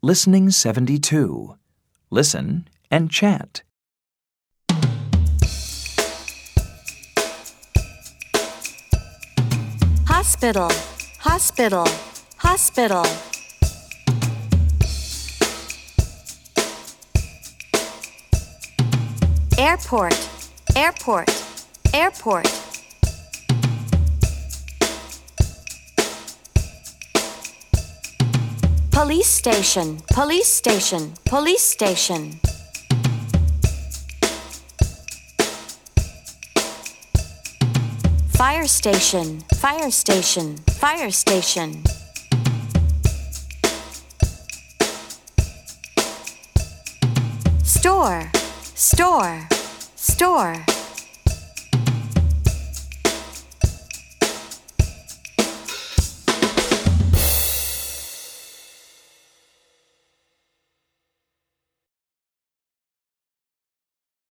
Listening 72. Listen and chant. Hospital, hospital, hospital. Airport, airport, airport. Police station, police station, police station. Fire station, fire station, fire station. Store, store, store.